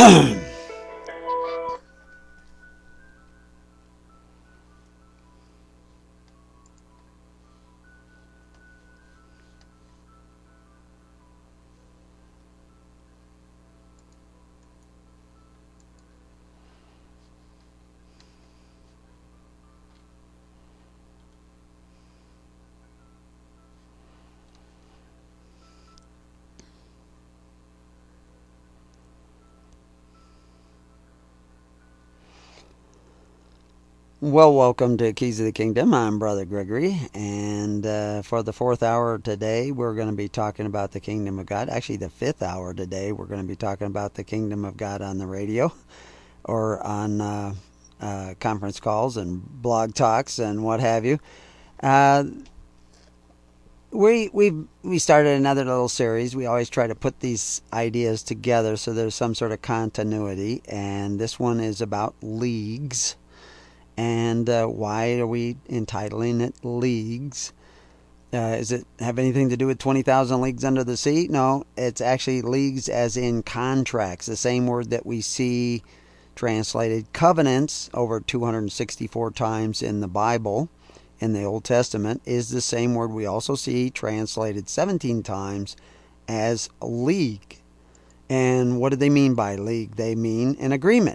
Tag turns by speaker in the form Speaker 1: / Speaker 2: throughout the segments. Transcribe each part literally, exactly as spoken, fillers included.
Speaker 1: Well, welcome to Keys of the Kingdom. I'm Brother Gregory, and uh, for the fourth hour today, we're going to be talking about the Kingdom of God. Actually, the fifth hour today, we're going to be talking about the Kingdom of God on the radio or on uh, uh, conference calls and blog talks and what have you. Uh, we we we started another little series. We always try to put these ideas together so there's some sort of continuity, and this one is about leagues. And uh, why are we entitling it leagues? Uh, does it have anything to do with twenty thousand leagues under the sea? No, it's actually leagues as in contracts. The same word that we see translated covenants over two hundred sixty-four times in the Bible, in the Old Testament, is the same word we also see translated seventeen times as league. And what do they mean by league? They mean an agreement.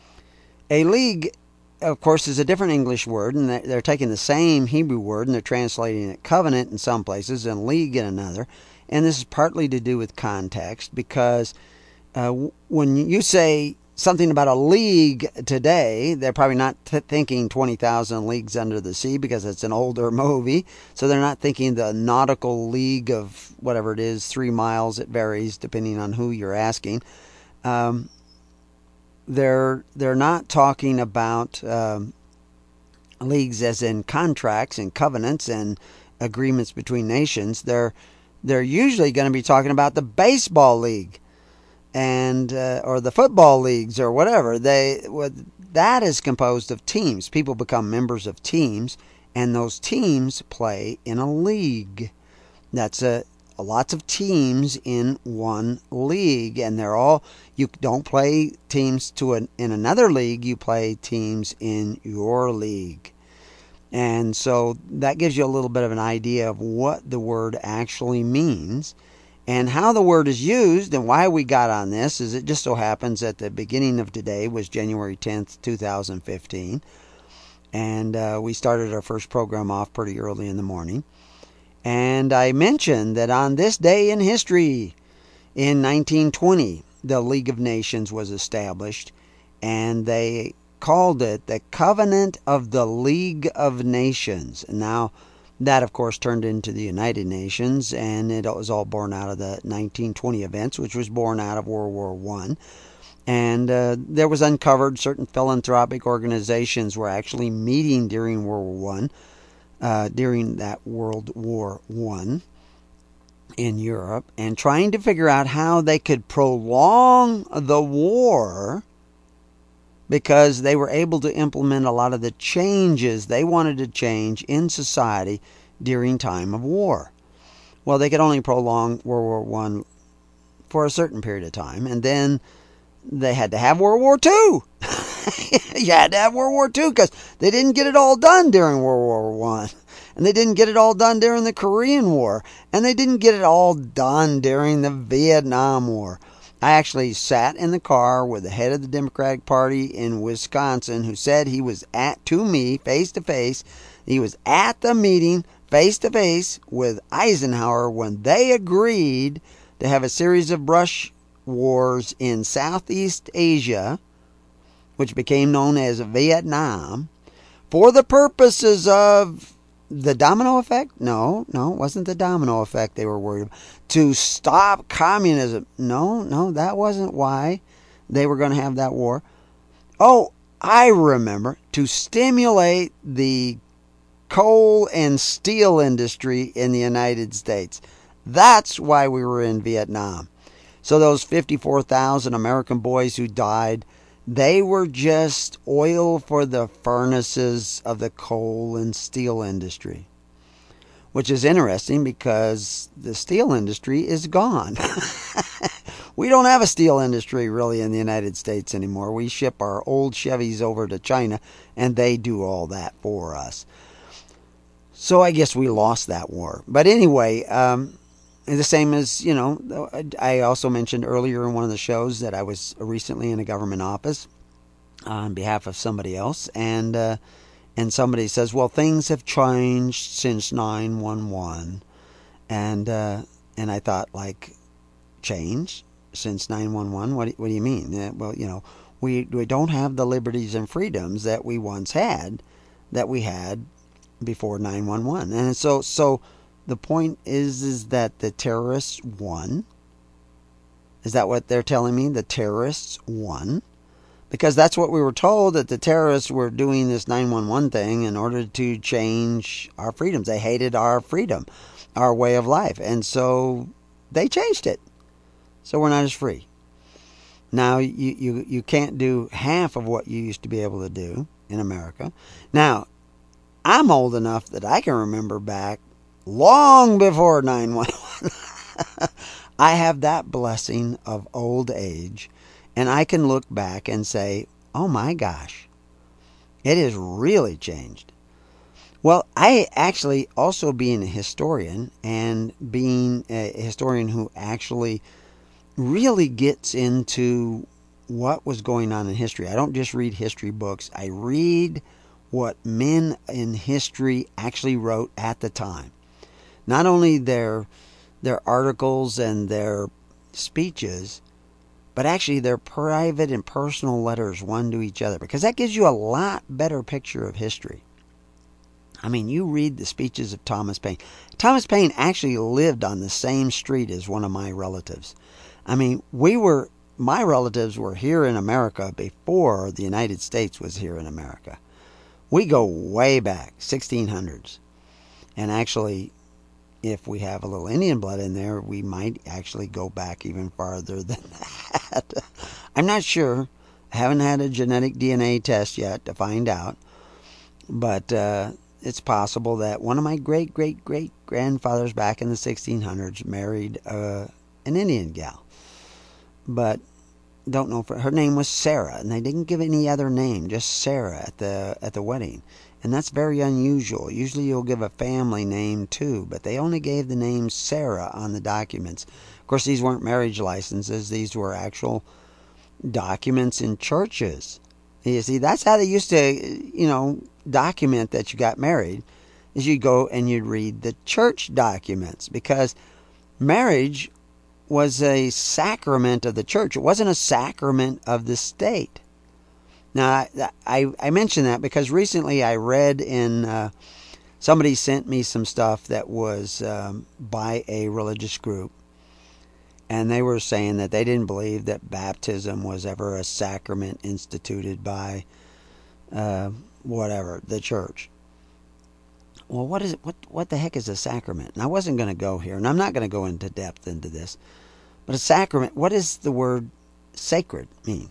Speaker 1: A league, of course, is a different English word, and they're taking the same Hebrew word and they're translating it covenant in some places and league in another. And this is partly to do with context, because uh, when you say something about a league today, they're probably not t- thinking twenty thousand leagues under the sea, because it's an older movie. So they're not thinking the nautical league of whatever it is, three miles. It varies depending on who you're asking. Um, They're they're not talking about um, leagues as in contracts and covenants and agreements between nations. They're they're usually going to be talking about the baseball league and uh, or the football leagues or whatever. They what that is composed of teams. People become members of teams, and those teams play in a league. That's a lots of teams in one league, and they're all, you don't play teams to an, in another league, you play teams in your league. And so that gives you a little bit of an idea of what the word actually means and how the word is used. And why we got on this is it just so happens that the beginning of today was January tenth, two thousand fifteen, and uh, we started our first program off pretty early in the morning. And I mentioned that on this day in history, in nineteen twenty, the League of Nations was established, and they called it the Covenant of the League of Nations. Now, that, of course, turned into the United Nations, and it was all born out of the nineteen twenty events, which was born out of World War One. And uh, there was uncovered certain philanthropic organizations were actually meeting during World War One. Uh, during that World War One in Europe, and trying to figure out how they could prolong the war, because they were able to implement a lot of the changes they wanted to change in society during time of war. Well, they could only prolong World War One for a certain period of time, and then they had to have World War Two. You had to have World War Two because they didn't get it all done during World War One, and they didn't get it all done during the Korean War, and they didn't get it all done during the Vietnam War. I actually sat in the car with the head of the Democratic Party in Wisconsin, who said he was at to me face to face. He was at the meeting face to face with Eisenhower when they agreed to have a series of brush wars in Southeast Asia, which became known as Vietnam, for the purposes of the domino effect? No, no, it wasn't the domino effect they were worried about. To stop communism? No, no, that wasn't why they were going to have that war. Oh, I remember. To stimulate the coal and steel industry in the United States. That's why we were in Vietnam. So those fifty-four thousand American boys who died, they were just oil for the furnaces of the coal and steel industry. Which is interesting because the steel industry is gone. We don't have a steel industry really in the United States anymore. We ship our old Chevys over to China, and they do all that for us. So I guess we lost that war. But anyway, um, the same as, you know, I also mentioned earlier in one of the shows that I was recently in a government office on behalf of somebody else, and uh, and somebody says, well, things have changed since nine one one, and uh, and I thought, like, change since nine one one? What do, what do you mean? Uh, well, you know, we we don't have the liberties and freedoms that we once had, that we had before nine one one, and so so the point is is that the terrorists won. Is that what they're telling me? The terrorists won? Because that's what we were told, that the terrorists were doing this nine one one thing in order to change our freedoms. They hated our freedom, our way of life. And so they changed it. So we're not as free. Now, you, you, you can't do half of what you used to be able to do in America. Now, I'm old enough that I can remember back long before nine one one. I have that blessing of old age. And I can look back and say, oh my gosh, it has really changed. Well, I actually, also being a historian, and being a historian who actually really gets into what was going on in history. I don't just read history books. I read what men in history actually wrote at the time. Not only their, their articles and their speeches, but actually their private and personal letters one to each other, because that gives you a lot better picture of history. I mean, you read the speeches of Thomas Paine. Thomas Paine actually lived on the same street as one of my relatives. I mean, we were, my relatives were here in America before the United States was here in America. We go way back, sixteen hundreds. And actually, if we have a little Indian blood in there, we might actually go back even farther than that. I'm not sure. I haven't had a genetic D N A test yet to find out. But uh, it's possible that one of my great-great-great-grandfathers back in the sixteen hundreds married uh, an Indian gal. But don't know if her, her name was Sarah, and they didn't give any other name, just Sarah at the at the wedding. And that's very unusual. Usually you'll give a family name too, but they only gave the name Sarah on the documents. Of course, these weren't marriage licenses. These were actual documents in churches. You see, that's how they used to, you know, document that you got married, is you'd go and you'd read the church documents, because marriage was a sacrament of the church. It wasn't a sacrament of the state. Now, I, I mention that because recently I read in, uh, somebody sent me some stuff that was um, by a religious group. And they were saying that they didn't believe that baptism was ever a sacrament instituted by, uh, whatever, the church. Well, what is it? What, what the heck is a sacrament? And I wasn't going to go here, and I'm not going to go into depth into this. But a sacrament, what does the word sacred mean?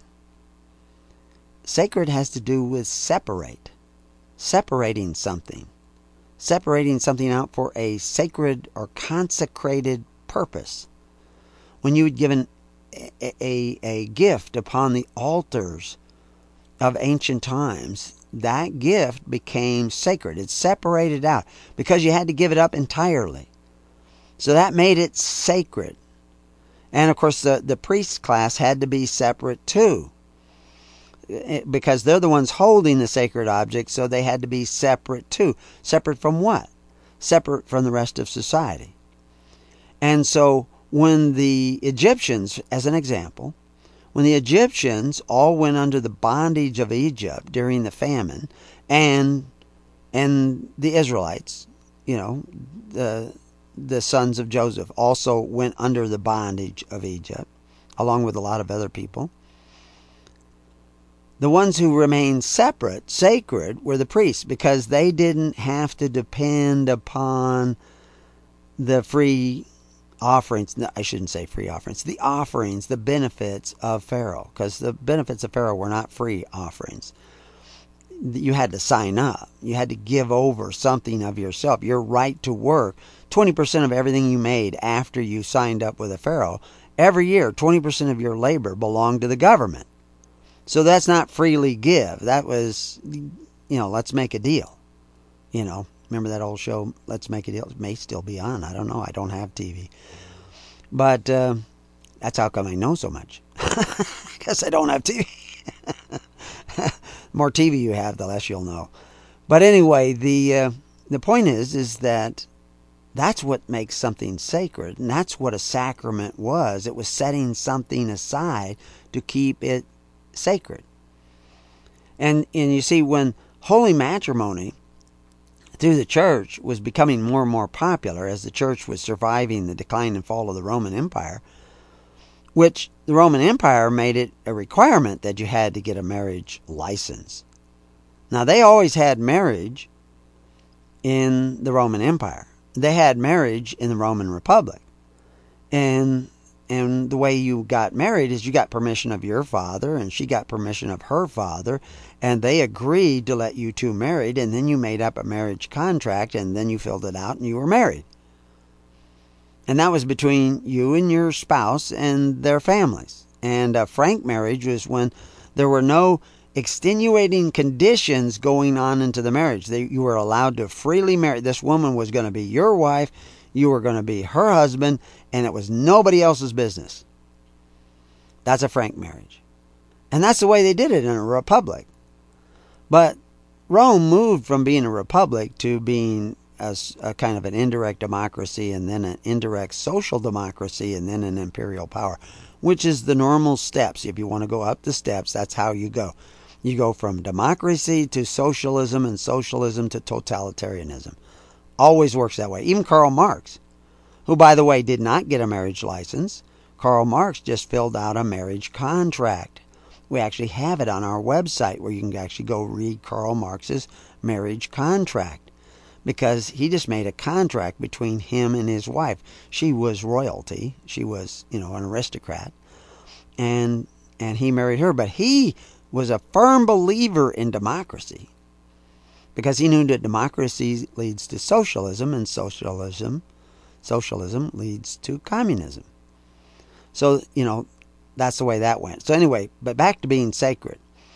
Speaker 1: Sacred has to do with separate, separating something, separating something out for a sacred or consecrated purpose. When you had given a, a, a gift upon the altars of ancient times, that gift became sacred. It's separated out because you had to give it up entirely. So that made it sacred. And of course, the, the priest class had to be separate too, because they're the ones holding the sacred object, so they had to be separate too. Separate from what? Separate from the rest of society. And so when the Egyptians, as an example, when the Egyptians all went under the bondage of Egypt during the famine, and and the Israelites, you know, the the sons of Joseph also went under the bondage of Egypt, along with a lot of other people. The ones who remained separate, sacred, were the priests, because they didn't have to depend upon the free offerings. No, I shouldn't say free offerings. The offerings, the benefits of Pharaoh, because the benefits of Pharaoh were not free offerings. You had to sign up. You had to give over something of yourself. Your right to work, twenty percent of everything you made after you signed up with a Pharaoh, every year, twenty percent of your labor belonged to the government. So that's not freely give. That was, you know, let's make a deal. You know, remember that old show, Let's Make a Deal? It may still be on. I don't know. I don't have T V. But uh, that's how come I know so much. Because I don't have T V. The more T V you have, the less you'll know. But anyway, the uh, the point is, is that that's what makes something sacred. And that's what a sacrament was. It was setting something aside to keep it sacred. And, and you see, when holy matrimony through the church was becoming more and more popular as the church was surviving the decline and fall of the Roman Empire, which the Roman Empire made it a requirement that you had to get a marriage license. Now, they always had marriage in the Roman Empire. They had marriage in the Roman Republic. And and the way you got married is you got permission of your father, and she got permission of her father, and they agreed to let you two married, and then you made up a marriage contract, and then you filled it out, and you were married. And that was between you and your spouse and their families. And a frank marriage was when there were no extenuating conditions going on into the marriage. They, you were allowed to freely marry. This woman was going to be your wife. You were going to be her husband, and it was nobody else's business. That's a frank marriage. And that's the way they did it in a republic. But Rome moved from being a republic to being a, a kind of an indirect democracy, and then an indirect social democracy, and then an imperial power, which is the normal steps. If you want to go up the steps, that's how you go. You go from democracy to socialism, and socialism to totalitarianism. Always works that way. Even Karl Marx, who, by the way, did not get a marriage license. Karl Marx just filled out a marriage contract. We actually have it on our website where you can actually go read Karl Marx's marriage contract, because he just made a contract between him and his wife. She was royalty. She was, you know, an aristocrat. And and he married her. But he was a firm believer in democracy, because he knew that democracy leads to socialism, and socialism socialism leads to communism. So, you know, that's the way that went. So anyway, but back to being sacred.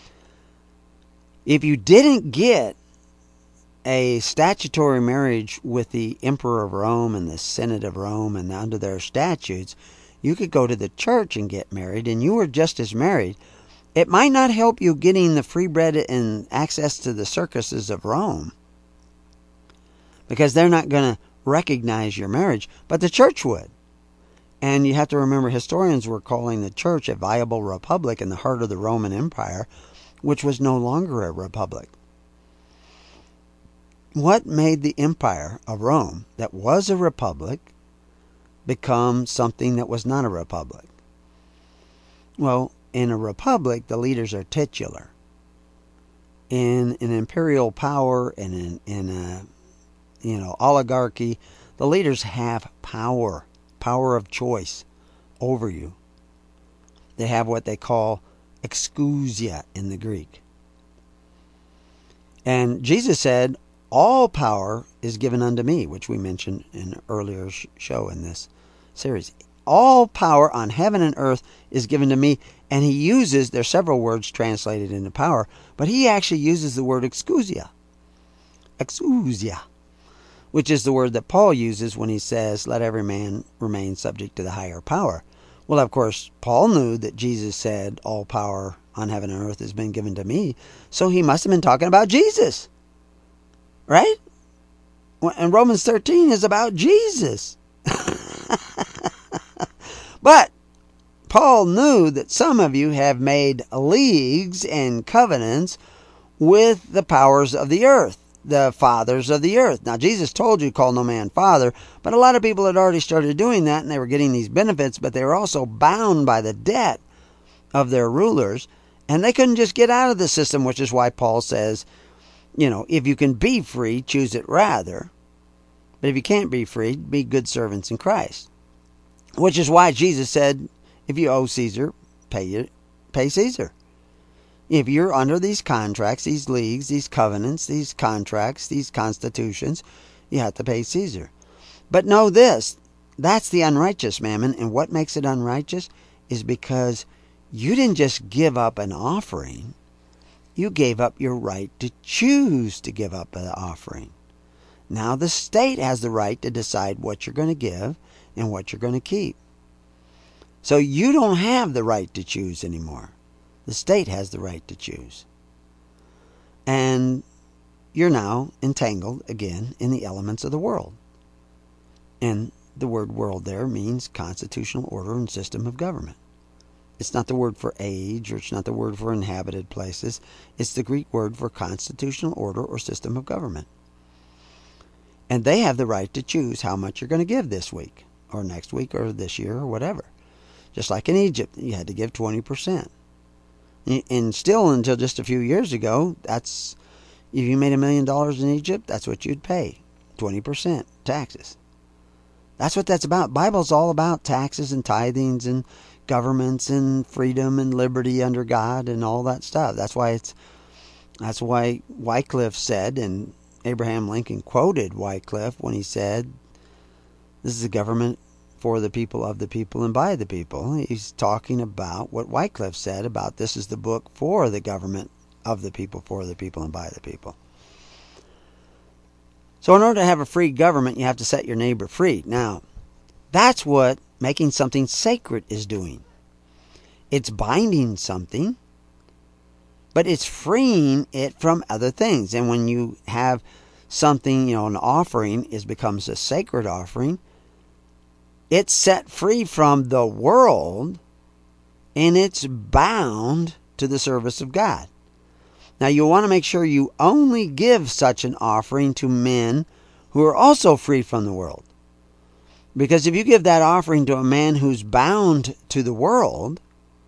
Speaker 1: If you didn't get a statutory marriage with the Emperor of Rome and the Senate of Rome and under their statutes, you could go to the church and get married, and you were just as married. It might not help you getting the free bread and access to the circuses of Rome, because they're not going to recognize your marriage, but the church would. And you have to remember, historians were calling the church a viable republic in the heart of the Roman Empire, which was no longer a republic. What made the empire of Rome, that was a republic, become something that was not a republic? Well, in a republic, the leaders are titular. In an imperial power and in, in a you know oligarchy, the leaders have power, power of choice over you. They have what they call exousia in the Greek. And Jesus said, all power is given unto me, which we mentioned in an earlier show in this series. All power on heaven and earth is given to me. And he uses, there's several words translated into power, but he actually uses the word exousia. Exousia, which is the word that Paul uses when he says, let every man remain subject to the higher power. Well, of course, Paul knew that Jesus said, all power on heaven and earth has been given to me. So he must have been talking about Jesus. Right? And Romans thirteen is about Jesus. But Paul knew that some of you have made leagues and covenants with the powers of the earth, the fathers of the earth. Now, Jesus told you, call no man father, but a lot of people had already started doing that, and they were getting these benefits, but they were also bound by the debt of their rulers, and they couldn't just get out of the system, which is why Paul says, you know, if you can be free, choose it rather. But if you can't be free, be good servants in Christ. Which is why Jesus said, if you owe Caesar, pay it, pay Caesar. If you're under these contracts, these leagues, these covenants, these contracts, these constitutions, you have to pay Caesar. But know this, that's the unrighteous mammon. And what makes it unrighteous is because you didn't just give up an offering. You gave up your right to choose to give up an offering. Now the state has the right to decide what you're going to give and what you're going to keep. So you don't have the right to choose anymore. The state has the right to choose. And you're now entangled again in the elements of the world. And the word world there means constitutional order and system of government. It's not the word for age, or it's not the word for inhabited places. It's the Greek word for constitutional order or system of government. And they have the right to choose how much you're going to give this week, or next week, or this year, or whatever. Just like in Egypt, you had to give twenty percent. And still, until just a few years ago, that's, if you made a million dollars in Egypt, that's what you'd pay, twenty percent taxes. That's what that's about. Bible's all about taxes and tithings and governments and freedom and liberty under God and all that stuff. That's why it's, that's why Wycliffe said, and Abraham Lincoln quoted Wycliffe when he said, this is a government for the people, of the people, and by the people. He's talking about what Wycliffe said about this is the book for the government of the people, for the people, and by the people. So in order to have a free government, you have to set your neighbor free. Now, that's what making something sacred is doing. It's binding something, but it's freeing it from other things. And when you have something, you know, an offering is becomes a sacred offering, it's set free from the world, and it's bound to the service of God. Now, you want to make sure you only give such an offering to men who are also free from the world. Because if you give that offering to a man who's bound to the world,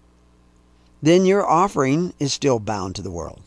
Speaker 1: then your offering is still bound to the world.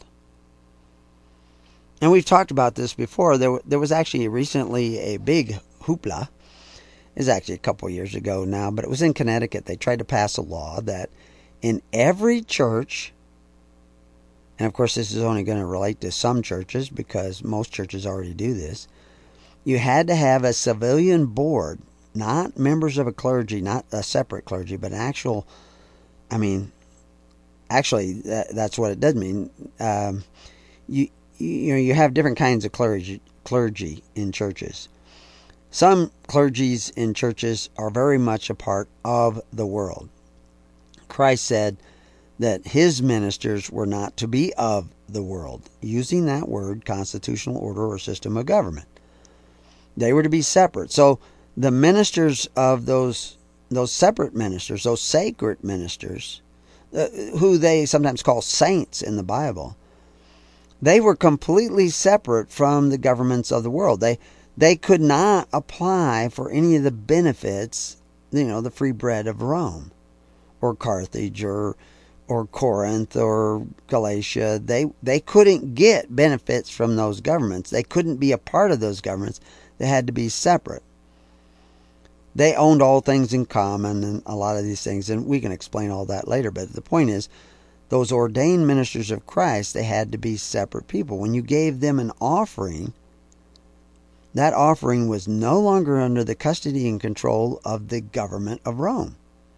Speaker 1: And we've talked about this before. There, there was actually recently a big hoopla. It was actually a couple of years ago now, but it was in Connecticut. They tried to pass a law that in every church, and of course this is only going to relate to some churches because most churches already do this, you had to have a civilian board, not members of a clergy, not a separate clergy, but an actual, I mean, actually that, that's what it does mean. Um, you, you know, you have different kinds of clergy, clergy in churches. Some clergies in churches are very much a part of the world. Christ said that his ministers were not to be of the world, using that word, constitutional order or system of government. They were to be separate. So the ministers of those those separate ministers, those sacred ministers, uh, who they sometimes call saints in the Bible, they were completely separate from the governments of the world. They they could not apply for any of the benefits, you know, the free bread of Rome or Carthage or or Corinth or Galatia. They they couldn't get benefits from those governments. They couldn't be a part of those governments. They had to be separate. They owned all things in common and a lot of these things, and we can explain all that later. But the point is, those ordained ministers of Christ, they had to be separate people. When you gave them an offering, that offering was no longer under the custody and control of the government of Rome.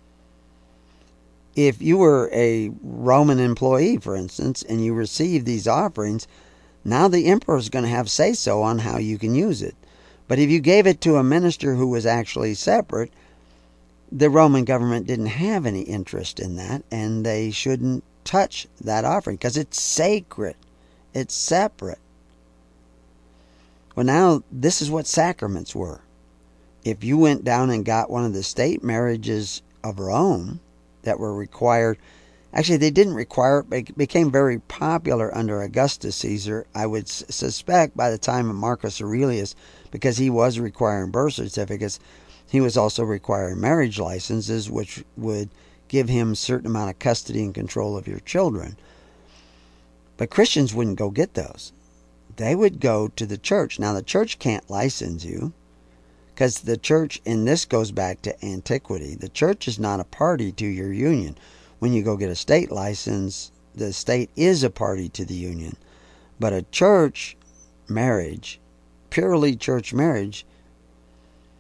Speaker 1: If you were a Roman employee, for instance, and you received these offerings, now the emperor is going to have say-so on how you can use it. But if you gave it to a minister who was actually separate, the Roman government didn't have any interest in that, and they shouldn't touch that offering because it's sacred. It's separate. Well, now this is what sacraments were. If you went down and got one of the state marriages of Rome that were required, actually they didn't require it, but it became very popular under Augustus Caesar, I would suspect by the time of Marcus Aurelius, because he was requiring birth certificates, he was also requiring marriage licenses, which would give him a certain amount of custody and control of your children. But Christians wouldn't go get those. They would go to the church. Now, the church can't license you because the church, and this goes back to antiquity, the church is not a party to your union. When you go get a state license, the state is a party to the union. But a church marriage, purely church marriage,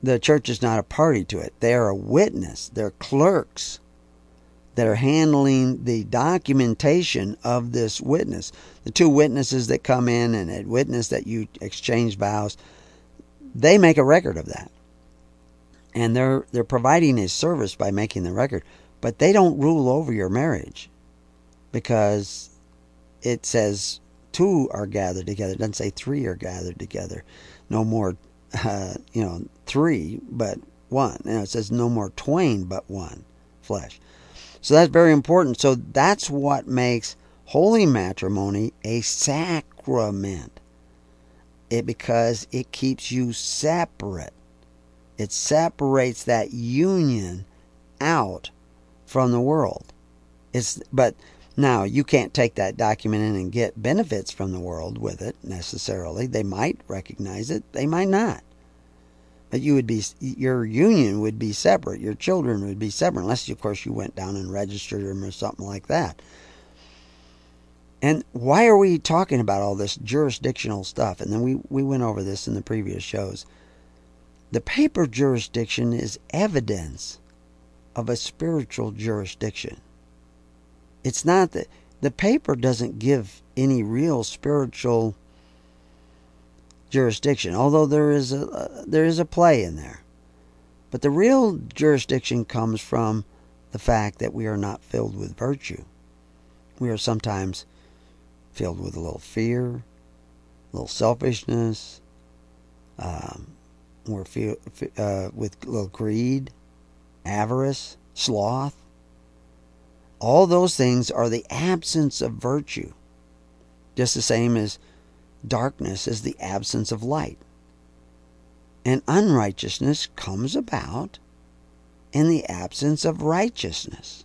Speaker 1: the church is not a party to it. They are a witness. They're clerks that are handling the documentation of this witness. The two witnesses that come in and witness that you exchange vows, they make a record of that. And they're they're providing a service by making the record. But they don't rule over your marriage, because it says two are gathered together. It doesn't say three are gathered together. No more, uh, you know, three but one. And it says no more twain but one flesh. So that's very important. So that's what makes holy matrimony a sacrament. It because it keeps you separate. It separates that union out from the world. It's but now you can't take that document in and get benefits from the world with it necessarily. They might recognize it, they might not. But you would be your union would be separate. Your children would be separate, unless of course you went down and registered them or something like that. And why are we talking about all this jurisdictional stuff? And then we, we went over this in the previous shows. The paper jurisdiction is evidence of a spiritual jurisdiction. It's not that the paper doesn't give any real spiritual jurisdiction, although there is a uh, there is a play in there. But the real jurisdiction comes from the fact that we are not filled with virtue. We are sometimes filled with a little fear, a little selfishness. Um, we're feel, uh, with a little greed, avarice, sloth. All those things are the absence of virtue. Just the same as darkness is the absence of light. And unrighteousness comes about in the absence of righteousness.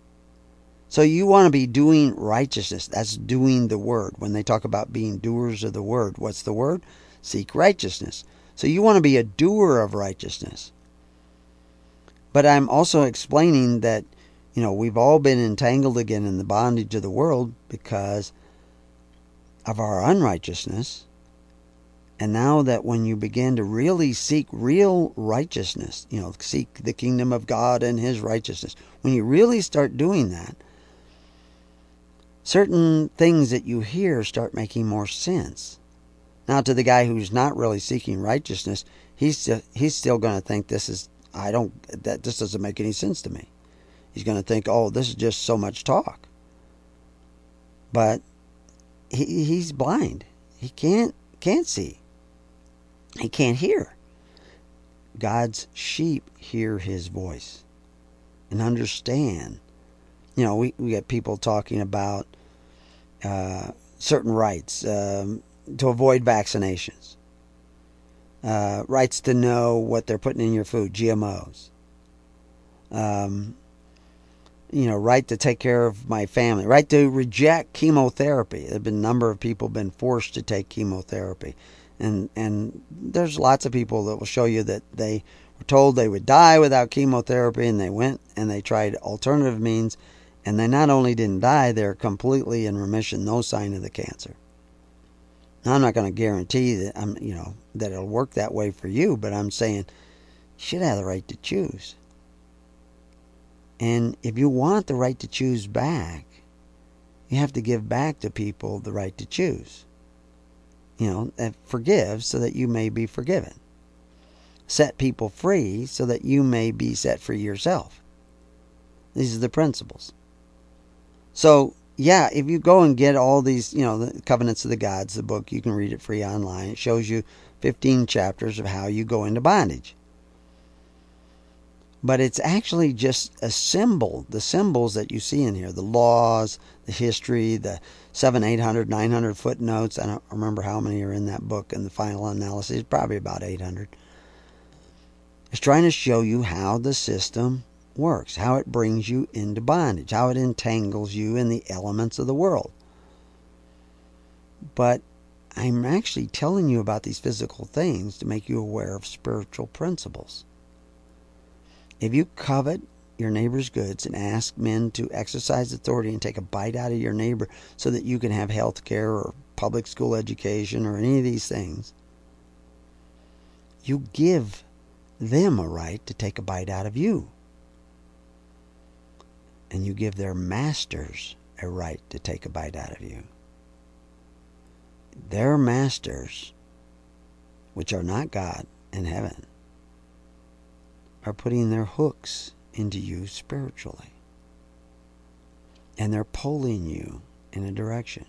Speaker 1: So you want to be doing righteousness. That's doing the word. When they talk about being doers of the word, what's the word? Seek righteousness. So you want to be a doer of righteousness. But I'm also explaining that, you know, we've all been entangled again in the bondage of the world because of our unrighteousness. And now that when you begin to really seek real righteousness, you know, seek the kingdom of God and His righteousness, when you really start doing that, certain things that you hear start making more sense. Now, to the guy who's not really seeking righteousness, he's still, he's still going to think this is, I don't, that this doesn't make any sense to me. He's going to think, oh, this is just so much talk. But he he's blind. He can't can't see. He can't hear. God's sheep hear His voice and understand. You know, we, we get people talking about uh, certain rights um, to avoid vaccinations. Uh, rights to know what they're putting in your food, G M Os. Um, you know, right to take care of my family, right to reject chemotherapy. There have been a number of people been forced to take chemotherapy. And and there's lots of people that will show you that they were told they would die without chemotherapy, and they went and they tried alternative means, and they not only didn't die, they're completely in remission, no sign of the cancer. Now, I'm not going to guarantee that I'm, you know, that it'll work that way for you, but I'm saying you should have the right to choose. And if you want the right to choose back, you have to give back to people the right to choose. You know, and forgive so that you may be forgiven. Set people free so that you may be set free yourself. These are the principles. So, yeah, if you go and get all these, you know, the Covenants of the Gods, the book, you can read it free online. It shows you fifteen chapters of how you go into bondage. But it's actually just a symbol, the symbols that you see in here, the laws, the history, the seven, eight hundred, nine hundred footnotes. I don't remember how many are in that book, and the final analysis, probably about eight hundred. It's trying to show you how the system works, how it brings you into bondage, how it entangles you in the elements of the world. But I'm actually telling you about these physical things to make you aware of spiritual principles. If you covet your neighbor's goods and ask men to exercise authority and take a bite out of your neighbor so that you can have health care or public school education or any of these things, you give them a right to take a bite out of you. And you give their masters a right to take a bite out of you. Their masters, which are not God in heaven, are putting their hooks into you spiritually. And they're pulling you in a direction.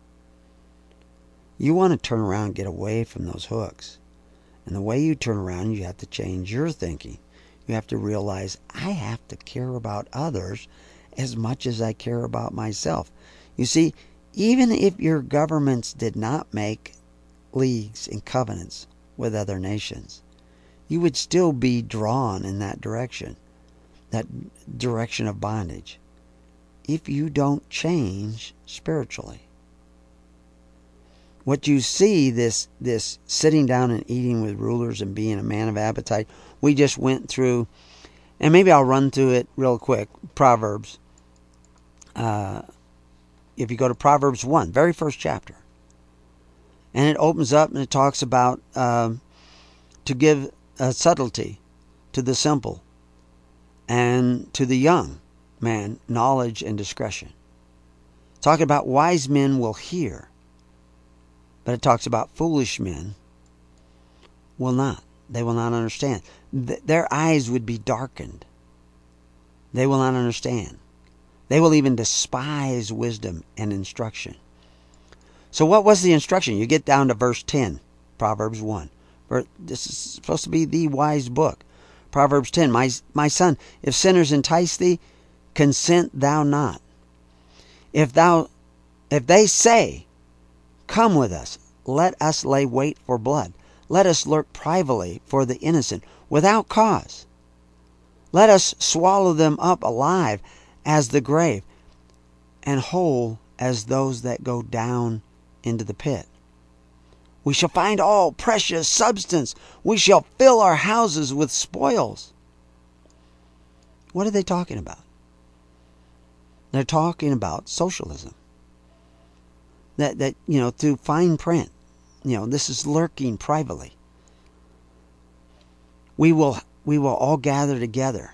Speaker 1: You want to turn around and get away from those hooks. And the way you turn around, you have to change your thinking. You have to realize, I have to care about others as much as I care about myself. You see, even if your governments did not make leagues and covenants with other nations, you would still be drawn in that direction, that direction of bondage, if you don't change spiritually. What you see, this this sitting down and eating with rulers and being a man of appetite, we just went through, and maybe I'll run through it real quick, Proverbs. Uh, if you go to Proverbs one, very first chapter, and it opens up and it talks about um, to give uh, subtlety to the simple, and to the young man knowledge and discretion. Talking about wise men will hear, but it talks about foolish men will not. They will not understand. Th- their eyes would be darkened. They will not understand. They will even despise wisdom and instruction. So what was the instruction? You get down to verse ten, Proverbs one. This is supposed to be the wise book. Proverbs ten, my, my son, if sinners entice thee, consent thou not. If thou, if they say, come with us, let us lay wait for blood. Let us lurk privately for the innocent, without cause. Let us swallow them up alive as the grave, and whole as those that go down into the pit. We shall find all precious substance. We shall fill our houses with spoils. What are they talking about? They're talking about socialism. That, that you know, through fine print, you know, this is lurking privately. We will, we will all gather together.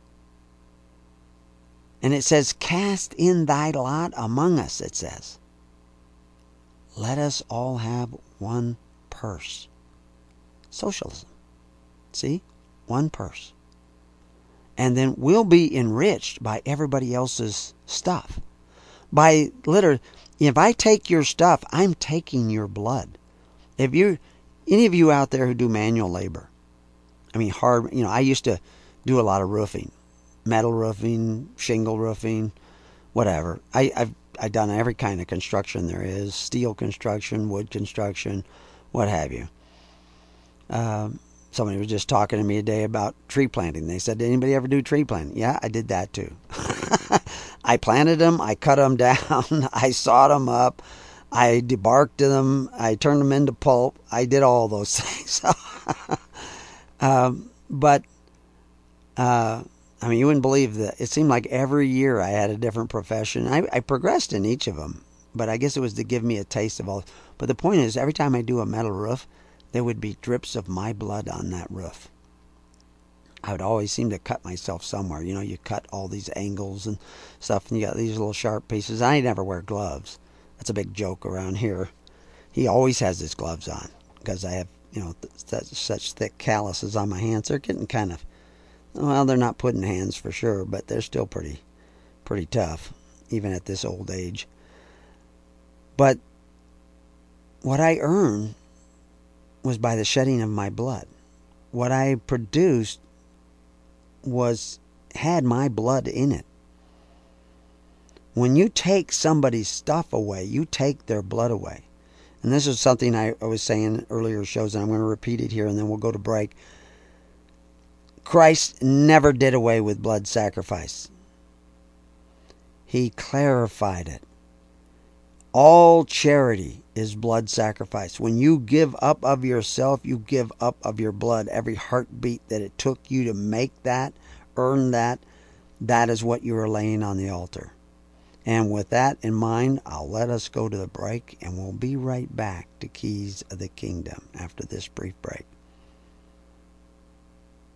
Speaker 1: And it says, cast in thy lot among us, it says. Let us all have one purse. Socialism. See? One purse. And then we'll be enriched by everybody else's stuff. By literally, if I take your stuff, I'm taking your blood. If you, any of you out there who do manual labor, I mean hard, you know, I used to do a lot of roofing. Metal roofing, shingle roofing, whatever. I, I've I've done every kind of construction there is. Steel construction, wood construction, what have you. Um, somebody was just talking to me today about tree planting. They said, did anybody ever do tree planting? Yeah, I did that too. I planted them. I cut them down. I sawed them up. I debarked them. I turned them into pulp. I did all those things. um, but... Uh, I mean, you wouldn't believe that. It seemed like every year I had a different profession. I, I progressed in each of them, but I guess it was to give me a taste of all. But the point is, every time I do a metal roof, there would be drips of my blood on that roof. I would always seem to cut myself somewhere. You know, you cut all these angles and stuff, and you got these little sharp pieces. I never wear gloves. That's a big joke around here. He always has his gloves on because I have, you know, th- such thick calluses on my hands. They're getting kind of, well, they're not pudding hands for sure, but they're still pretty, pretty tough, even at this old age. But what I earned was by the shedding of my blood. What I produced was had my blood in it. When you take somebody's stuff away, you take their blood away. And this is something I, I was saying in earlier shows, and I'm going to repeat it here, and then we'll go to break. Christ never did away with blood sacrifice. He clarified it. All charity is blood sacrifice. When you give up of yourself, you give up of your blood. Every heartbeat that it took you to make that, earn that, that is what you are laying on the altar. And with that in mind, I'll let us go to the break, and we'll be right back to Keys of the Kingdom after this brief break.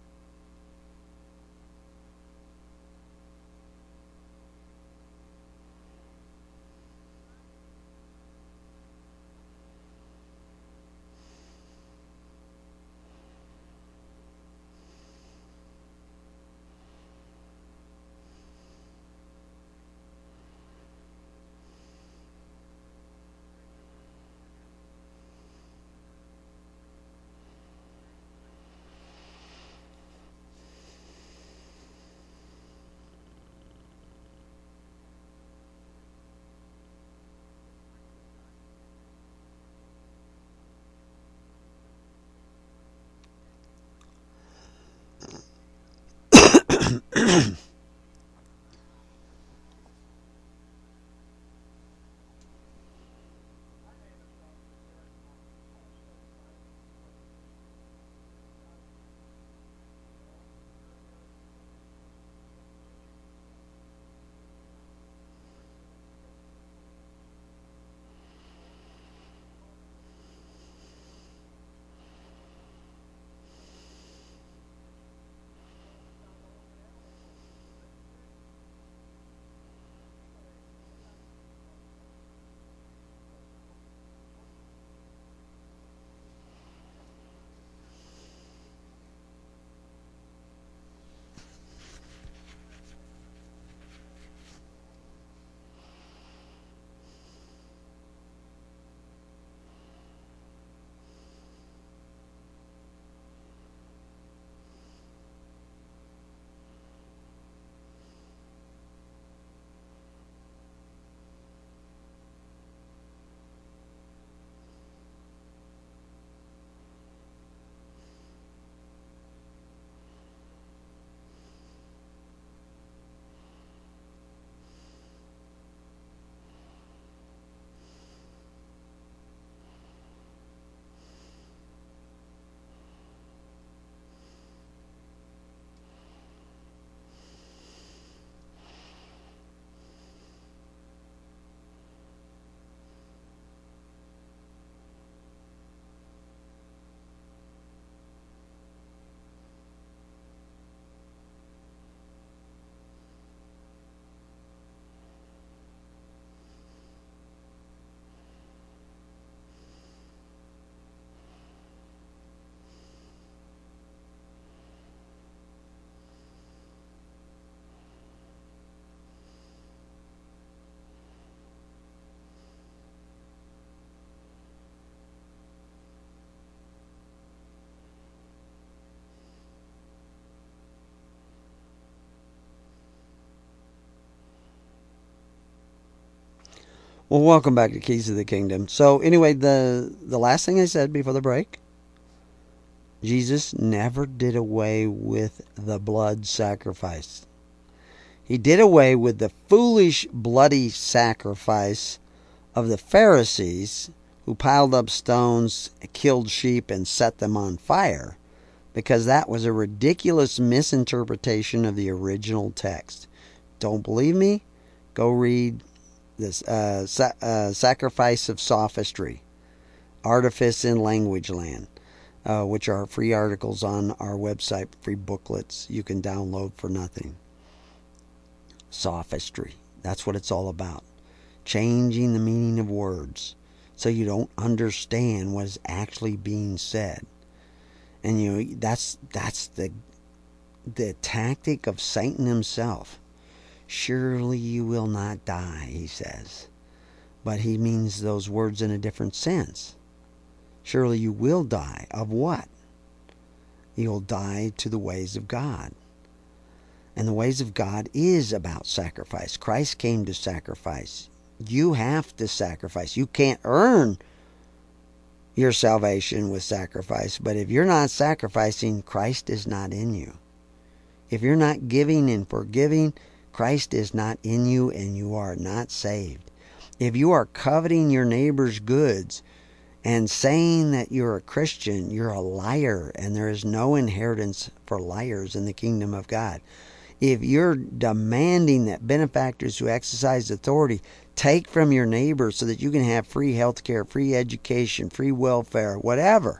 Speaker 1: Well, welcome back to Keys of the Kingdom. So anyway, the the last thing I said before the break, Jesus never did away with the blood sacrifice. He did away with the foolish bloody sacrifice of the Pharisees, who piled up stones, killed sheep, and set them on fire, because that was a ridiculous misinterpretation of the original text. Don't believe me? Go read this uh, sa- uh, Sacrifice of Sophistry, Artifice in Language Land, uh, which are free articles on our website, free booklets you can download for nothing. Sophistry, that's what it's all about. Changing the meaning of words so you don't understand what is actually being said. And you know, that's that's the the tactic of Satan himself. Surely you will not die, he says. But he means those words in a different sense. Surely you will die. Of what? You'll die to the ways of God. And the ways of God is about sacrifice. Christ came to sacrifice. You have to sacrifice. You can't earn your salvation with sacrifice. But if you're not sacrificing, Christ is not in you. If you're not giving and forgiving, Christ is not in you, and you are not saved. If you are coveting your neighbor's goods and saying that you're a Christian, you're a liar, and there is no inheritance for liars in the kingdom of God. If you're demanding that benefactors who exercise authority take from your neighbor so that you can have free health care, free education, free welfare, whatever,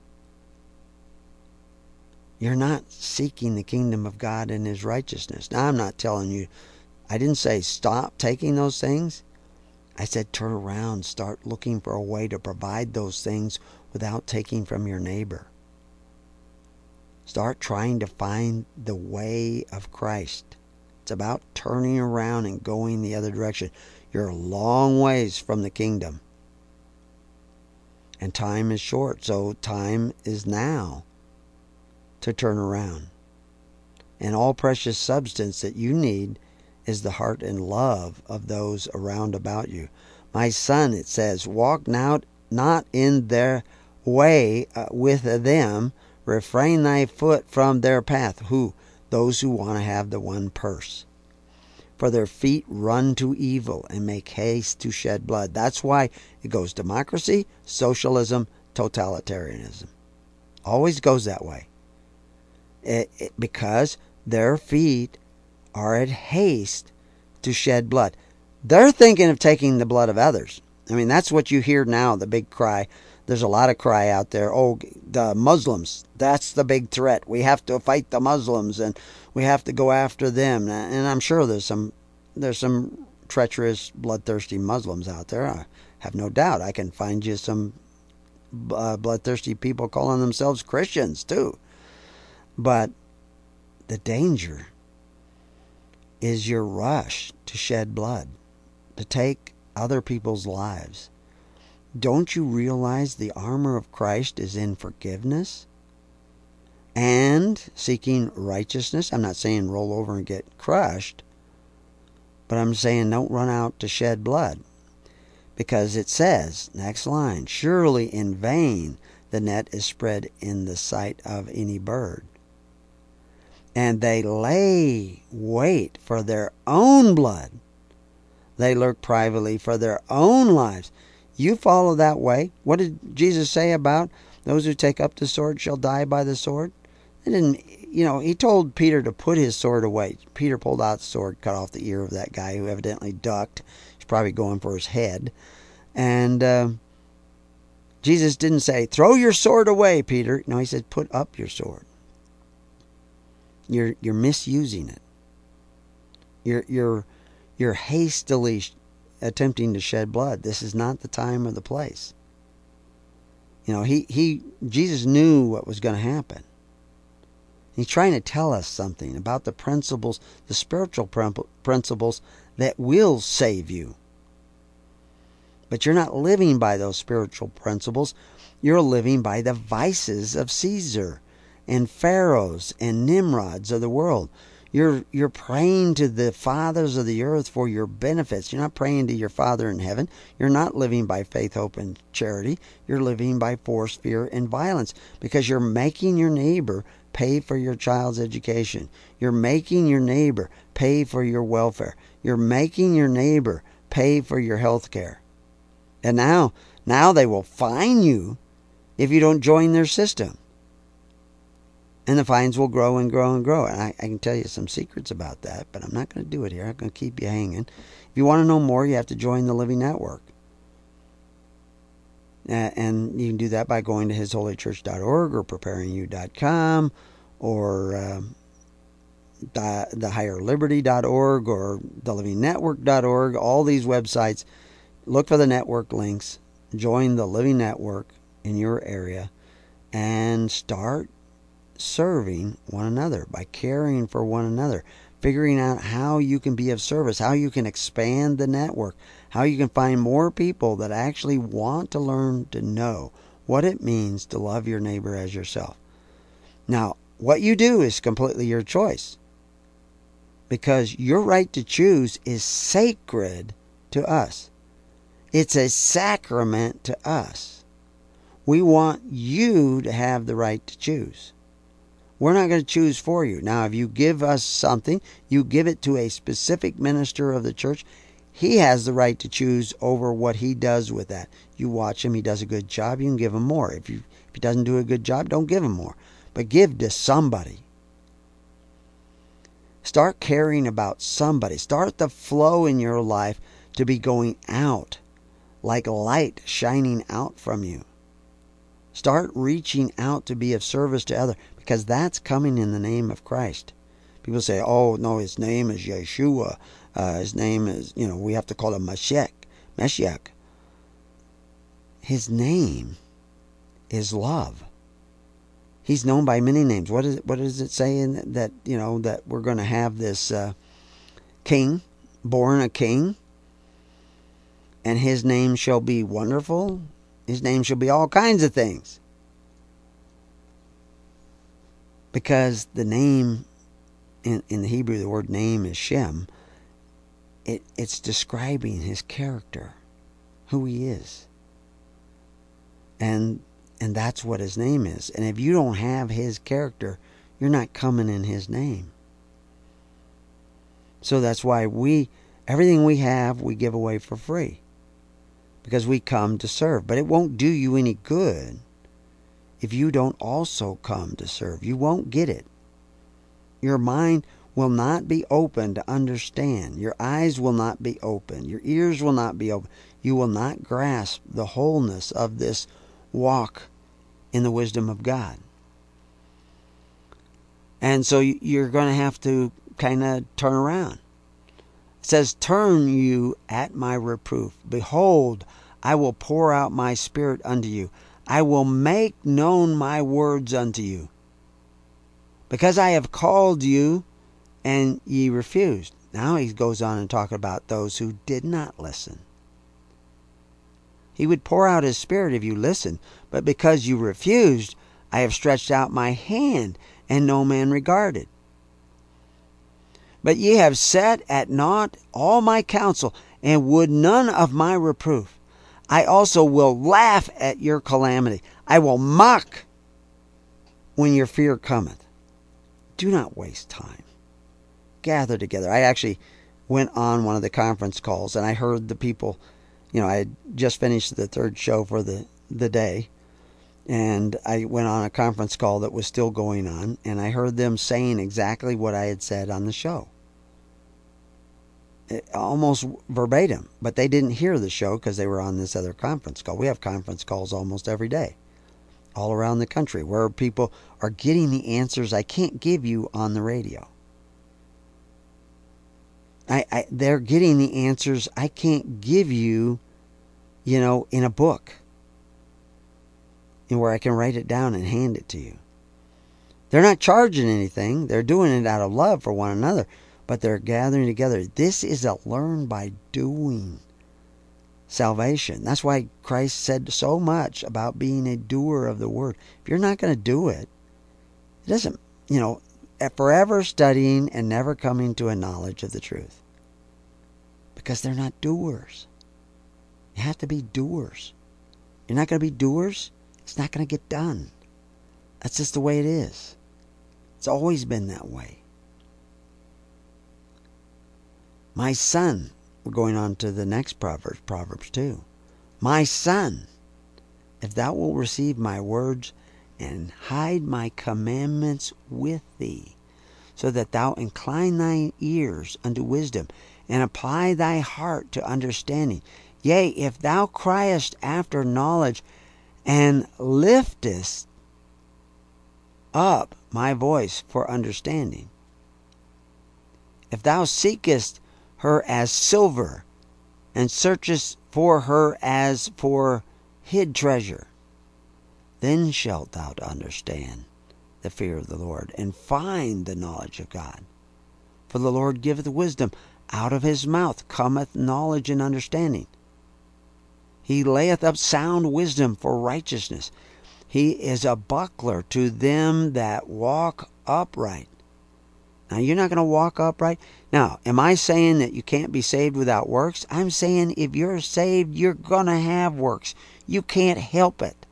Speaker 1: you're not seeking the kingdom of God and His righteousness. Now, I'm not telling you, I didn't say stop taking those things. I said turn around, start looking for a way to provide those things without taking from your neighbor. Start trying to find the way of Christ. It's about turning around and going the other direction. You're a long ways from the kingdom. And time is short, so time is now to turn around. And all precious substance that you need is the heart and love of those around about you. My son, it says, walk now not in their way uh, with them, refrain thy foot from their path. Who? Those who want to have the one purse. For their feet run to evil and make haste to shed blood. That's why it goes democracy, socialism, totalitarianism. Always goes that way. It, it, because their feet are at haste to shed blood. They're thinking of taking the blood of others. I mean, that's what you hear now, the big cry. There's a lot of cry out there. Oh, the Muslims, that's the big threat. We have to fight the Muslims, and we have to go after them. And I'm sure there's some there's some treacherous, bloodthirsty Muslims out there. I have no doubt. I can find you some uh, bloodthirsty people calling themselves Christians, too. But the danger is your rush to shed blood, to take other people's lives. Don't you realize the armor of Christ is in forgiveness and seeking righteousness? I'm not saying roll over and get crushed, but I'm saying don't run out to shed blood. Because it says, next line, surely in vain the net is spread in the sight of any bird. And they lay wait for their own blood. They lurk privately for their own lives. You follow that way. What did Jesus say about those who take up the sword shall die by the sword? He didn't, you know, he told Peter to put his sword away. Peter pulled out the sword, cut off the ear of that guy who evidently ducked. He's probably going for his head. And uh, Jesus didn't say, throw your sword away, Peter. No, he said, put up your sword. You're you're misusing it. You're you're you're hastily attempting to shed blood. This is not the time or the place. You know, he, he Jesus knew what was going to happen. He's trying to tell us something about the principles, the spiritual principles that will save you. But you're not living by those spiritual principles. You're living by the vices of Caesar and Pharaohs and Nimrods of the world. You're you're praying to the fathers of the earth for your benefits. You're not praying to your Father in heaven. You're not living by faith, hope, and charity. You're living by force, fear, and violence, because you're making your neighbor pay for your child's education. You're making your neighbor pay for your welfare. You're making your neighbor pay for your health care. And now, now they will fine you if you don't join their system. And the fines will grow and grow and grow. And I, I can tell you some secrets about that, but I'm not going to do it here. I'm going to keep you hanging. If you want to know more, you have to join the Living Network. Uh, and you can do that by going to his holy church dot org or preparing you dot com or uh, the, the higher liberty dot org or the living network dot org. All these websites. Look for the network links. Join the Living Network in your area and start serving one another by caring for one another, figuring out how you can be of service, how you can expand the network, how you can find more people that actually want to learn to know what it means to love your neighbor as yourself. Now, what you do is completely your choice, because your right to choose is sacred to us. It's a sacrament to us. We want you to have the right to choose. We're not going to choose for you. Now, if you give us something, you give it to a specific minister of the church. He has the right to choose over what he does with that. You watch him. He does a good job. You can give him more. If, you, if he doesn't do a good job, don't give him more. But give to somebody. Start caring about somebody. Start the flow in your life to be going out like light shining out from you. Start reaching out to be of service to others, because that's coming in the name of Christ. People say, oh, no, his name is Yeshua. Uh, his name is, you know, we have to call him Mashiach. Mashiach. His name is love. He's known by many names. What is it, what does it say in that, you know, that we're going to have this uh, king, born a king, and his name shall be wonderful. His name shall be all kinds of things. Because the name, in, in the Hebrew, the word name is Shem. It, it's describing his character, who he is. And, and that's what his name is. And if you don't have his character, you're not coming in his name. So that's why we, everything we have, we give away for free. Because we come to serve. But it won't do you any good if you don't also come to serve. You won't get it. Your mind will not be open to understand. Your eyes will not be open. Your ears will not be open. You will not grasp the wholeness of this walk in the wisdom of God. And so you're going to have to kind of turn around. It says, turn you at my reproof. Behold, I will pour out my spirit unto you. I will make known my words unto you. Because I have called you, and ye refused. Now he goes on and talk about those who did not listen. He would pour out his spirit if you listened. But because you refused, I have stretched out my hand, and no man regarded. But ye have set at naught all my counsel, and would none of my reproof. I also will laugh at your calamity. I will mock when your fear cometh. Do not waste time. Gather together. I actually went on one of the conference calls, and I heard the people, you know, I had just finished the third show for the, the day, and I went on a conference call that was still going on, and I heard them saying exactly what I had said on the show. Almost verbatim, but they didn't hear the show because they were on this other conference call. We have conference calls almost every day, all around the country, where people are getting the answers I can't give you on the radio. I, I they're getting the answers I can't give you, you know, in a book, and where I can write it down and hand it to you. They're not charging anything. They're doing it out of love for one another. But they're gathering together. This is a learn by doing salvation. That's why Christ said so much about being a doer of the word. If you're not going to do it, it doesn't, you know, forever studying and never coming to a knowledge of the truth. Because they're not doers. You have to be doers. You're not going to be doers, it's not going to get done. That's just the way it is. It's always been that way. My son, we're going on to the next Proverbs, Proverbs two. My son, if thou wilt receive my words and hide my commandments with thee, so that thou incline thine ears unto wisdom, and apply thy heart to understanding. Yea, if thou criest after knowledge, and liftest up my voice for understanding. If thou seekest her as silver, and searchest for her as for hid treasure, then shalt thou understand the fear of the Lord, and find the knowledge of God. For the Lord giveth wisdom, out of his mouth cometh knowledge and understanding. He layeth up sound wisdom for righteousness. He is a buckler to them that walk upright. Now, you're not going to walk upright. Now, am I saying that you can't be saved without works? I'm saying if you're saved, you're going to have works. You can't help it.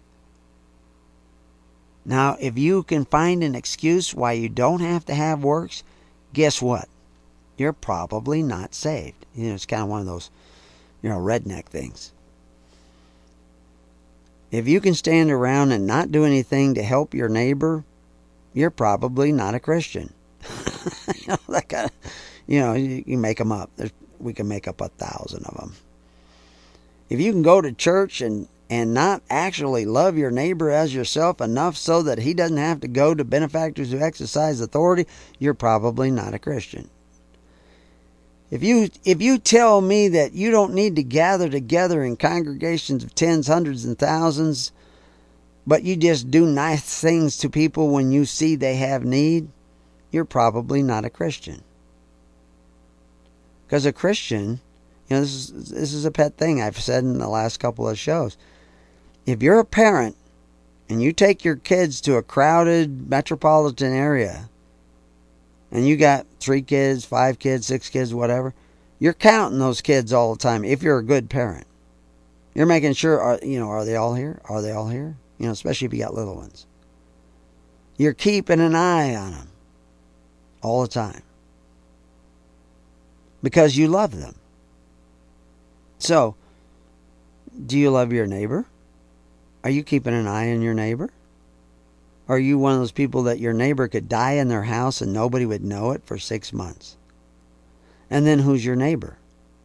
Speaker 1: Now, if you can find an excuse why you don't have to have works, guess what? You're probably not saved. You know, it's kind of one of those, you know, redneck things. If you can stand around and not do anything to help your neighbor, you're probably not a Christian. you know, that kind of, you know, you can make them up. There's, we can make up a thousand of them. If you can go to church and, and not actually love your neighbor as yourself enough so that he doesn't have to go to benefactors who exercise authority, you're probably not a Christian. If you if you tell me that you don't need to gather together in congregations of tens, hundreds, and thousands, but you just do nice things to people when you see they have need, you're probably not a Christian. Because a Christian, you know, this is, this is a pet thing I've said in the last couple of shows. If you're a parent and you take your kids to a crowded metropolitan area, and you got three kids, five kids, six kids, whatever, you're counting those kids all the time if you're a good parent. You're making sure, are, you know, are they all here? Are they all here? You know, especially if you got little ones. You're keeping an eye on them all the time because you love them. So, do you love your neighbor? Are you keeping an eye on your neighbor? Are you one of those people that your neighbor could die in their house and nobody would know it for six months? And then who's your neighbor?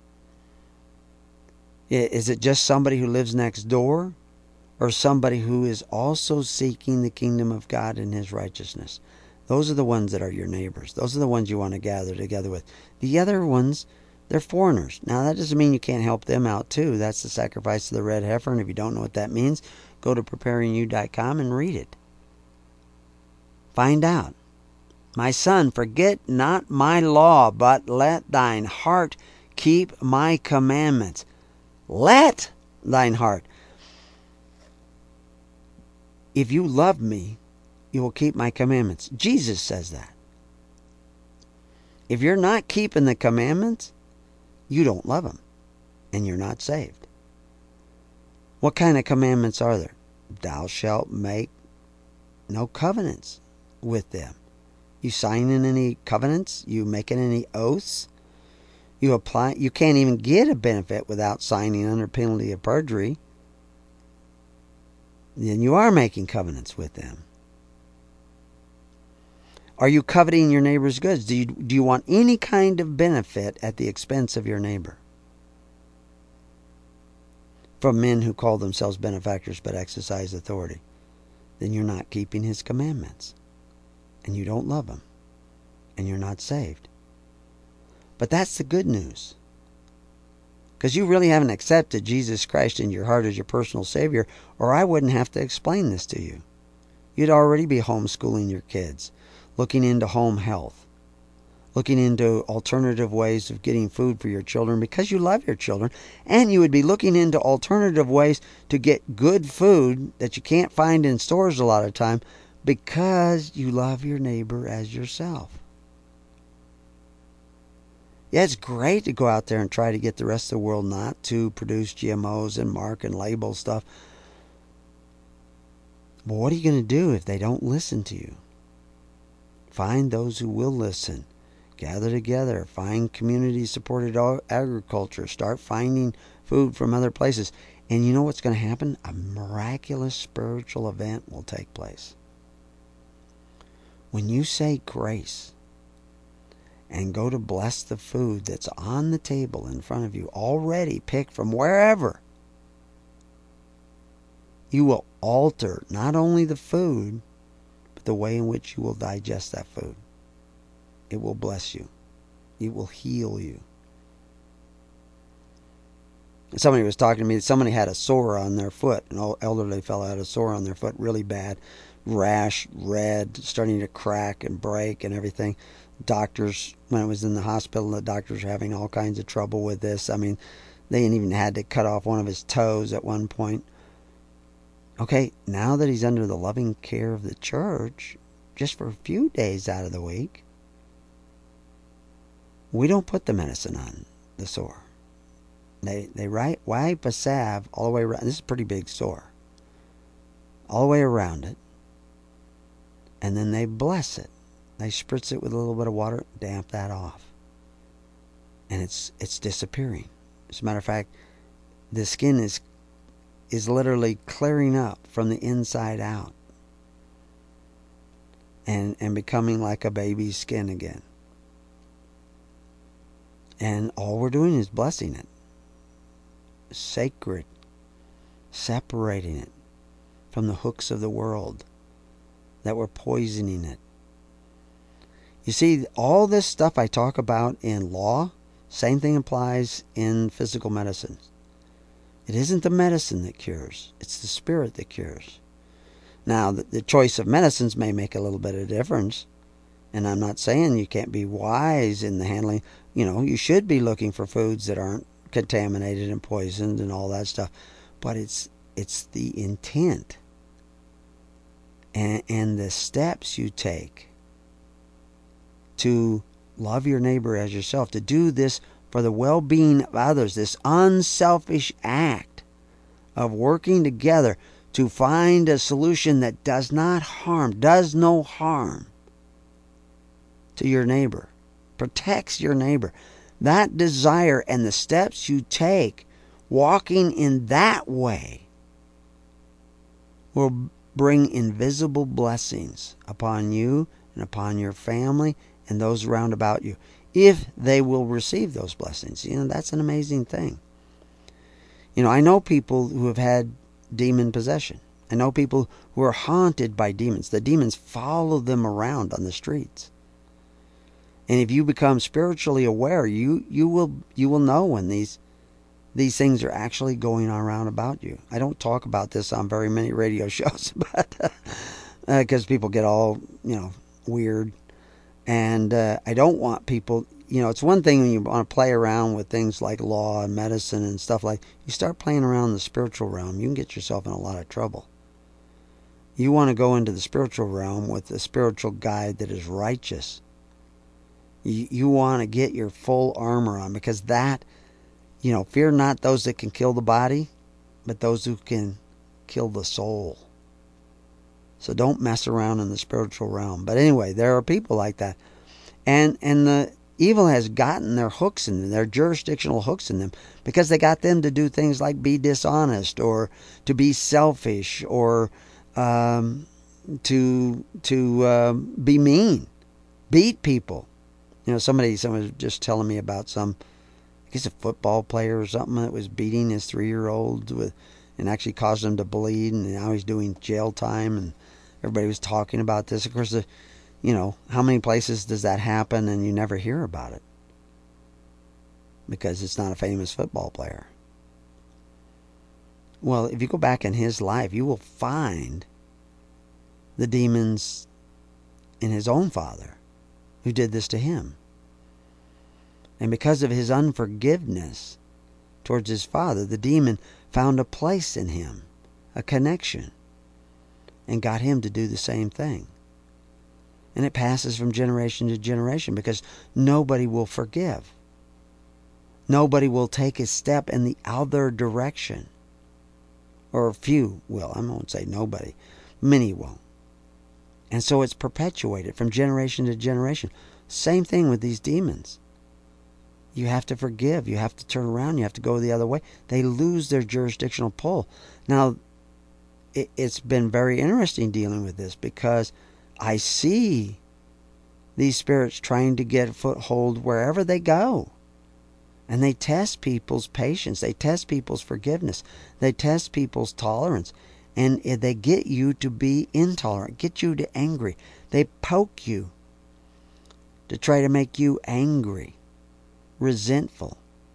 Speaker 1: Is it just somebody who lives next door? Or somebody who is also seeking the kingdom of God and his righteousness? Those are the ones that are your neighbors. Those are the ones you want to gather together with. The other ones, they're foreigners. Now, that doesn't mean you can't help them out too. That's the sacrifice of the red heifer. And if you don't know what that means, go to preparing you dot com and read it. Find out. My son, forget not my law, but let thine heart keep my commandments. Let thine heart. If you love me, you will keep my commandments. Jesus says that. If you're not keeping the commandments, you don't love him, and you're not saved. What kind of commandments are there? Thou shalt make no covenants with them. You signing any covenants? You making any oaths? You apply. You can't even get a benefit without signing under penalty of perjury. Then you are making covenants with them. Are you coveting your neighbor's goods? Do you, do you want any kind of benefit at the expense of your neighbor? From men who call themselves benefactors but exercise authority. Then you're not keeping his commandments. And you don't love him. And you're not saved. But that's the good news. Because you really haven't accepted Jesus Christ in your heart as your personal Savior, or I wouldn't have to explain this to you. You'd already be homeschooling your kids, looking into home health, looking into alternative ways of getting food for your children because you love your children, and you would be looking into alternative ways to get good food that you can't find in stores a lot of time, Because you love your neighbor as yourself. Yeah, it's great to go out there and try to get the rest of the world not to produce G M Os and mark and label stuff. But what are you going to do if they don't listen to you? Find those who will listen. Gather together. Find community-supported agriculture. Start finding food from other places. And you know what's going to happen? A miraculous spiritual event will take place. When you say grace and go to bless the food that's on the table in front of you, already picked from wherever, you will alter not only the food, but the way in which you will digest that food. It will bless you. It will heal you. Somebody was talking to me. Somebody had a sore on their foot. An elderly fellow had a sore on their foot, really bad. Rash, red, starting to crack and break and everything. Doctors, when I was in the hospital, the doctors were having all kinds of trouble with this. I mean, they even had to cut off one of his toes at one point. Okay, now that he's under the loving care of the church, just for a few days out of the week, we don't put the medicine on the sore. They they wipe, wipe a salve all the way around. This is a pretty big sore. All the way around it. And then they bless it. They spritz it with a little bit of water, damp that off. And it's it's disappearing. As a matter of fact, the skin is is literally clearing up from the inside out. And and becoming like a baby's skin again. And all we're doing is blessing it. Sacred. Separating it from the hooks of the world that were poisoning it. You see, all this stuff I talk about in law, same thing applies in physical medicine. It isn't the medicine that cures. It's the spirit that cures. Now, the, the choice of medicines may make a little bit of difference. And I'm not saying you can't be wise in the handling. You know, you should be looking for foods that aren't contaminated and poisoned and all that stuff. But it's it's the intent and, and the steps you take to love your neighbor as yourself, to do this for the well-being of others, this unselfish act of working together to find a solution that does not harm, does no harm to your neighbor, protects your neighbor. That desire and the steps you take walking in that way will bring invisible blessings upon you and upon your family and those round about you, if they will receive those blessings. You know, that's an amazing thing. You know, I know people who have had demon possession. I know people who are haunted by demons. The demons follow them around on the streets. And if you become spiritually aware, you you will you will know when these these things are actually going on around about you. I don't talk about this on very many radio shows, but because uh, people get all, you know, weird. And uh, I don't want people, you know, it's one thing when you want to play around with things like law and medicine and stuff like, you start playing around in the spiritual realm, you can get yourself in a lot of trouble. You want to go into the spiritual realm with a spiritual guide that is righteous. You, you want to get your full armor on, because that, you know, fear not those that can kill the body, but those who can kill the soul. So don't mess around in the spiritual realm. But anyway, there are people like that. And and the evil has gotten their hooks in them, their jurisdictional hooks in them, because they got them to do things like be dishonest, or to be selfish, or um, to to uh, be mean, beat people. You know, somebody, somebody was just telling me about some, I guess a football player or something that was beating his three-year-old with, and actually caused him to bleed, and now he's doing jail time, and everybody was talking about this. Of course, the, you know, how many places does that happen and you never hear about it? Because it's not a famous football player. Well, if you go back in his life, you will find the demons in his own father who did this to him. And because of his unforgiveness towards his father, the demon found a place in him, a connection, and got him to do the same thing. And it passes from generation to generation because nobody will forgive. Nobody will take a step in the other direction. Or few will. I won't say nobody. Many won't. And so it's perpetuated from generation to generation. Same thing with these demons. You have to forgive. You have to turn around. You have to go the other way. They lose their jurisdictional pull. Now, it, it's been very interesting dealing with this because I see these spirits trying to get a foothold wherever they go. And they test people's patience. They test people's forgiveness. They test people's tolerance. And they get you to be intolerant, get you to angry. They poke you to try to make you angry, resentful.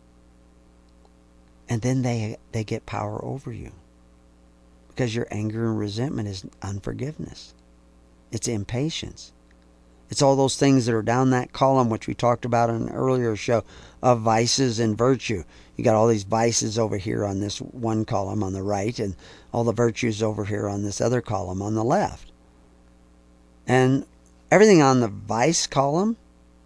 Speaker 1: And then they, they get power over you. Because your anger and resentment is unforgiveness. It's impatience. It's all those things that are down that column, which we talked about in an earlier show, of vices and virtue. You got all these vices over here on this one column on the right, and all the virtues over here on this other column on the left. And everything on the vice column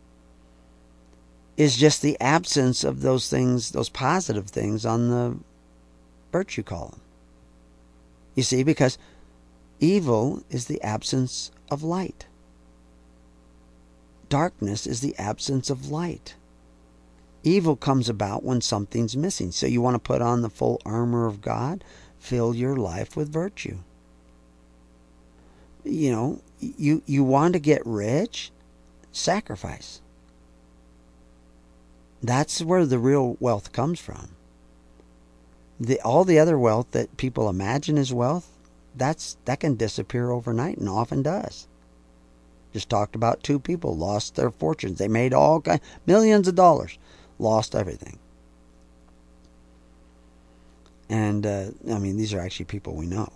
Speaker 1: is just the absence of those things, those positive things on the virtue column. You see, because evil is the absence of light. Darkness is the absence of light. Evil comes about when something's missing. So you want to put on the full armor of God? Fill your life with virtue. You know, you, you want to get rich? Sacrifice. That's where the real wealth comes from. The, all the other wealth that people imagine is wealth, that's that can disappear overnight and often does. Just talked about two people lost their fortunes. They made all kinds, millions of dollars, lost everything. And uh, I mean, these are actually people we know.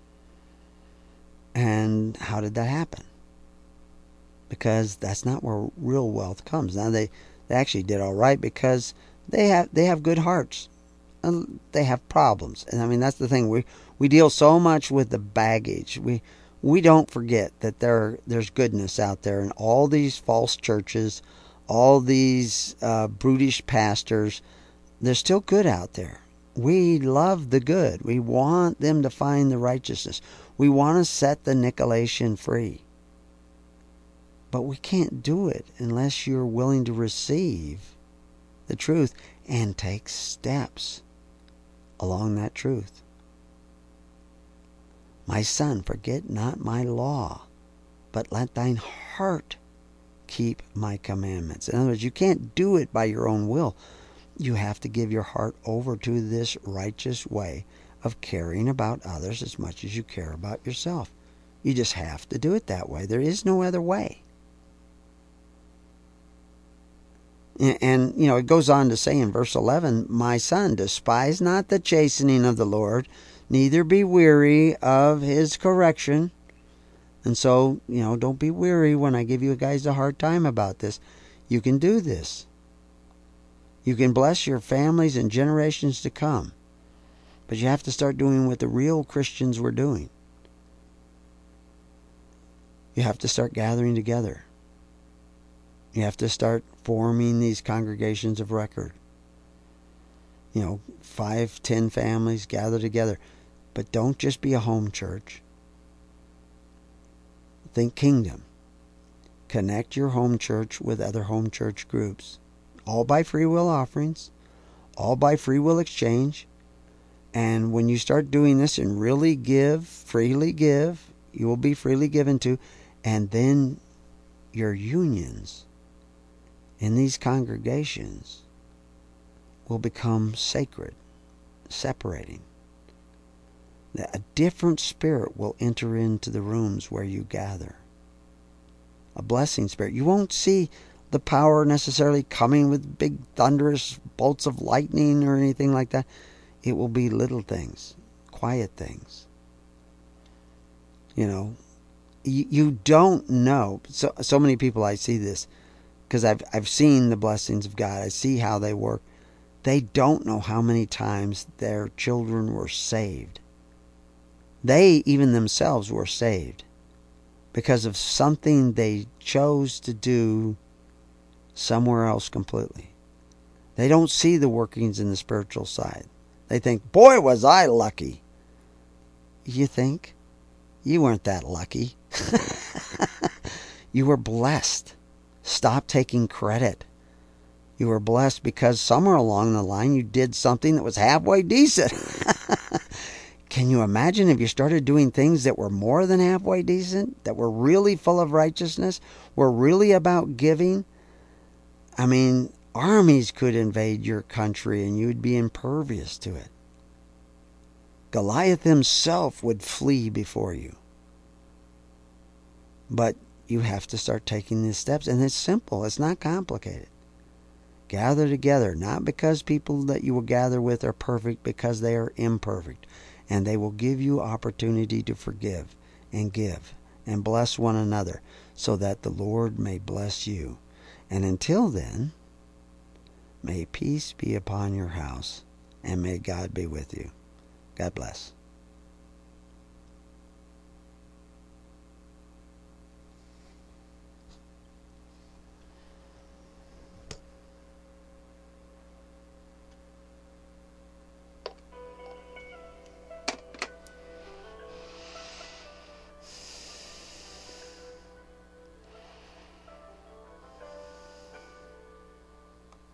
Speaker 1: And how did that happen? Because that's not where real wealth comes. Now they, they actually did all right because they have they have good hearts. And they have problems. And I mean, that's the thing. We we deal so much with the baggage. We we don't forget that there there's goodness out there in all these false churches, all these uh, brutish pastors. There's still good out there. We love the good. We want them to find the righteousness. We want to set the Nicolaitan free. But we can't do it unless you're willing to receive the truth and take steps along that truth. My son, forget not my law, but let thine heart keep my commandments. In other words, you can't do it by your own will. You have to give your heart over to this righteous way of caring about others as much as you care about yourself. You just have to do it that way. There is no other way. And, and, you know, it goes on to say in verse eleven, my son, despise not the chastening of the Lord, neither be weary of his correction. And so, you know, don't be weary when I give you guys a hard time about this. You can do this. You can bless your families and generations to come. But you have to start doing what the real Christians were doing. You have to start gathering together. You have to start forming these congregations of record. You know, five, ten families gather together. But don't just be a home church. Think kingdom. Connect your home church with other home church groups. All by free will offerings. All by free will exchange. And when you start doing this and really give, freely give, you will be freely given to. And then your unions in these congregations will become sacred, separating. A different spirit will enter into the rooms where you gather. A blessing spirit. You won't see the power necessarily coming with big thunderous bolts of lightning or anything like that. It will be little things, quiet things. You know, you, you don't know. So so many people, I see this because I've I've seen the blessings of God. I see how they work. They don't know how many times their children were saved. They, even themselves, were saved because of something they chose to do somewhere else completely. They don't see the workings in the spiritual side. They think, boy, was I lucky. You think? You weren't that lucky. You were blessed. Stop taking credit. You were blessed because somewhere along the line you did something that was halfway decent. Can you imagine if you started doing things that were more than halfway decent, that were really full of righteousness, were really about giving? I mean, armies could invade your country and you would be impervious to it. Goliath himself would flee before you. But you have to start taking these steps, and it's simple. It's not complicated. Gather together, not because people that you will gather with are perfect, because they are imperfect. And they will give you opportunity to forgive and give and bless one another so that the Lord may bless you. And until then, may peace be upon your house, and may God be with you. God bless.